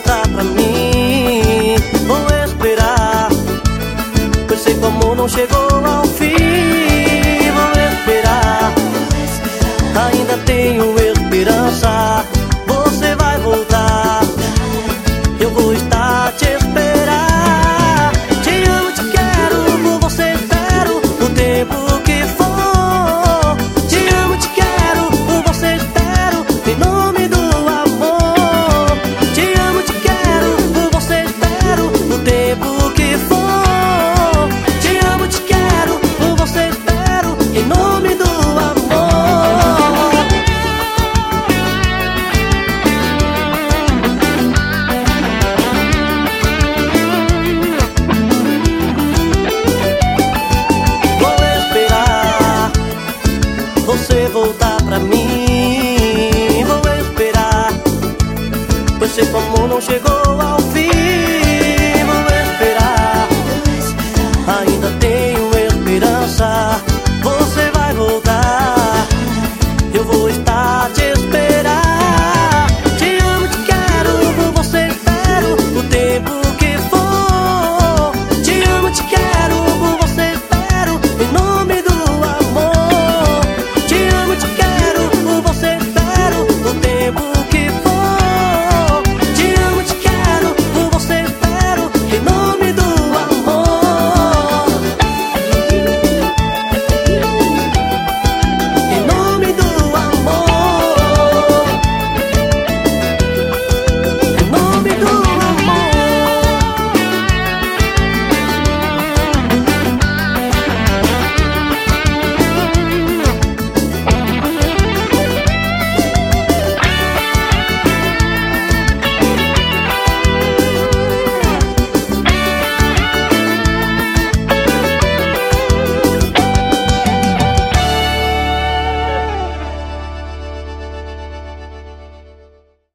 voltar pra mim. Vou esperar, pois sei como não chegou ao fim. Vou esperar, ainda tenho esperança. Você vai voltar, eu vou estar te esperar. Te amo, te quero, por você espero o tempo que for. Te amo, te quero, por você espero em nome do amor. Te amo, te quero, por você espero o tempo que for. Te amo, te quero, por você espero em nome do amor. Você voltar pra mim. Vou esperar, pois sei como não chegou ao fim.